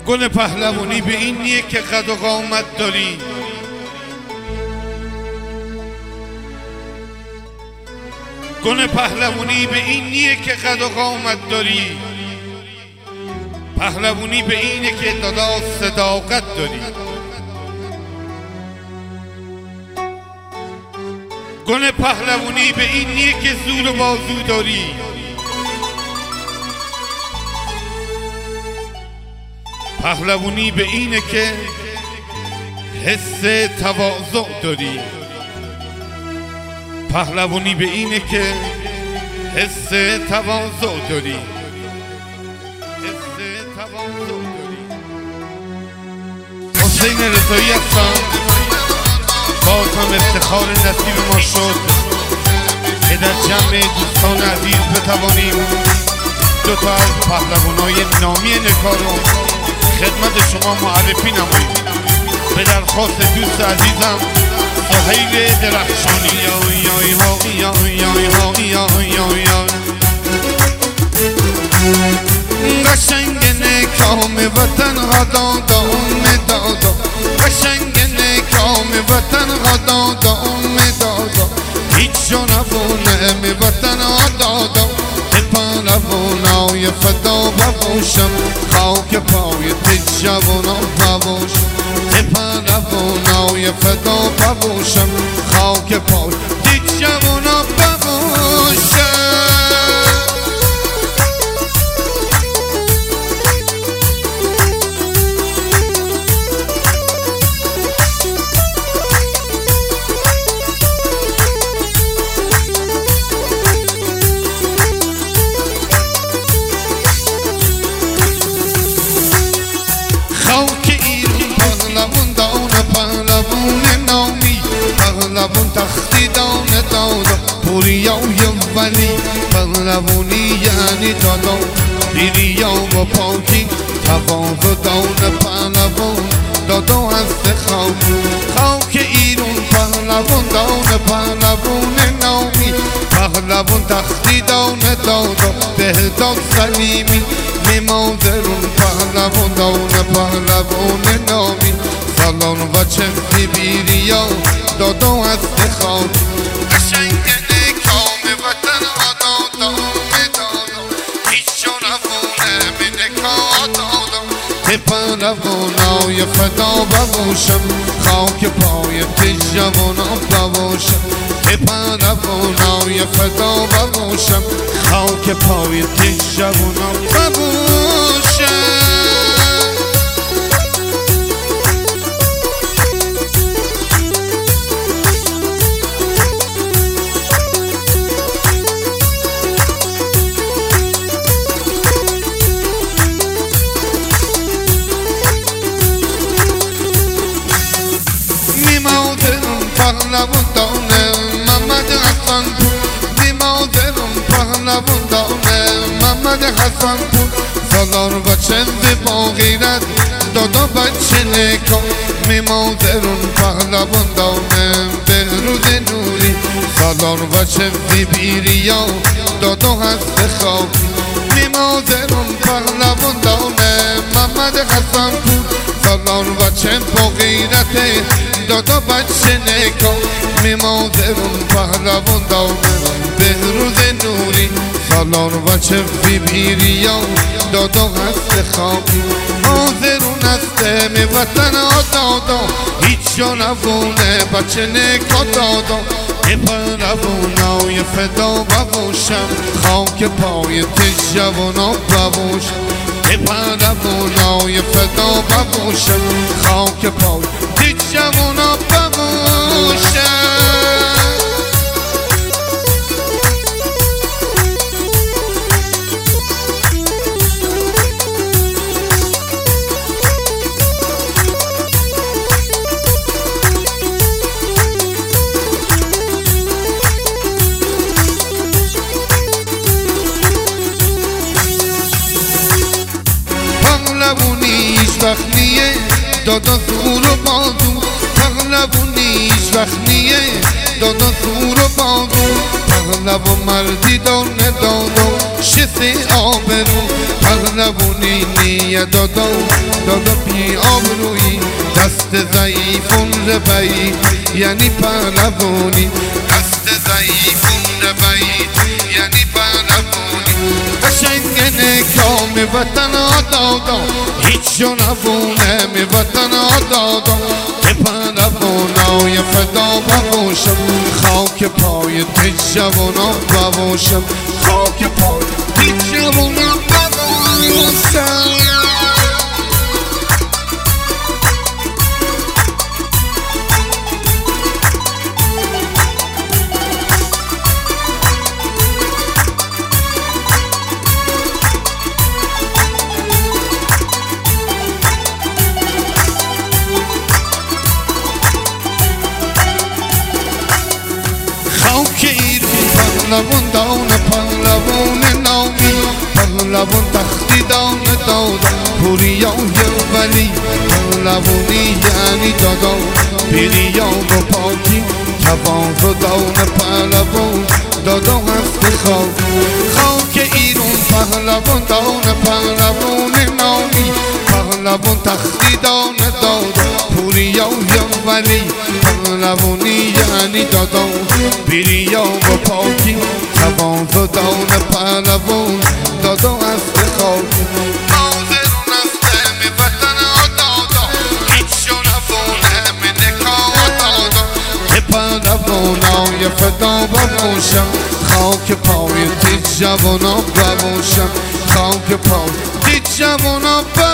گل پهلوانی به این نیه که قد و قامت داری، گل پهلوانی به این نیه که قد و قامت داری، پهلوانی به اینه که دادا صداقت داری. گل پهلوانی به این نیه که زور و بازو داری، پهلوانی به اینه که حس تواضع داری، پهلوانی به اینه که حس تواضع داری، حس تواضع داری. حسین رضایی هستم، باز هم افتخار نصیب ما شد که در جمع دوستان عزیز بتوانیم دو تا از پهلوانای نامی نکار رو خدمت شما معرفی نماییم. به درخواست دوست عزیزم سهیل درخشانی. قشنگ نکام وطن غدا دادا، قشنگ نکام وطن غدا دادا، هیچ جا نبونه می وطن دادا. پهلوانای فدا بباشم، خاک پای تی جوانا بباشم. پهلوانای فدا بباشم، خاک پای تی جوانا بباشم. پهلوان تختی دانه دادا، پوریا و ولی پهلوانی یعنی دادا، پیریا و پاکی تواضع دانه پهلوان دادا هست خاک ایران. پهلوان دانه پهلوان نامی، پهلوان تختی دانه دادا، بهداد سلیمی میمادرون. پهلوان دانه پهلوان نامی، سالان و چفتی بیریا دادا هست خاک. قشنگ نکام وطن دادا هیچ جا نبونه می نکا دادا. پهلوانای فدا بباشم، خاک پای تی جوانا بباشم. پهلوانای فدا بباشم، خاک پای تی جوانا بباشم. پهلوان دانه محمد حسن پور، بیمادرم پهلوان دانه محمد حسن پور. سالار و چند با غیرت دادا بچه نکن، میمادرم پهلوان دانه بهروز نوری. سالار و چند بیریا دادا هست خاکی، میمادرم پهلوان دانه محمد حسن پور. سالار و چند با غیرت دادا بچه نکن، میمادرون پهلوان دانه بهروز نوری. سالار و چفی بیریا دادا هست خاکی، حاضرون هست می وطن دادا، هیچ جا نبونه بچه نکا دادا. پهلوانای فدا بباشم، خاک پای تی جوانا بباشم. پهلوانای فدا بباشم، خاک پای تی جوانا بباشم. پهلوانیش وقت نیه دادا زور و بازو، پهلوانیش وقت نیه دادا زور و بازو. پهلوان مردی دانه دادا چه آبرو پهلوانی نیه دادا بی آبرویی دست ضعیفون ربایی یعنی پهلوانی دست ضعیفون ربایی یعنی پهلوانی قشنگ نگاه وطن آدادا هیچ جو نبونه وطن آدادا که پهلوانای فدا بباشم خاک پای تی جوانا بباشم خاک پای تی جوانا بباشم خاک ایران پهلوان دان پهلوان نامی پهلوان تختی دان دادا پوریا ولی پهلوانی یعنی دادا پیریا و پاکی تواضع دان پهلوان دادا هست خاک ایران پهلوان دان پهلوان نامی پهلوان تختی دان دادا پوریا ولی پهلوانی یعنی دادا پیریا و پاکی تواضع دان پهلوان دادا هست خاک ناظرون است می وطن آدادا هیچ جو نبونه می نکاه دادا که پهلوانای فدا بباشم خاک پای تی جوانا بباشم خاک پای تی جوانا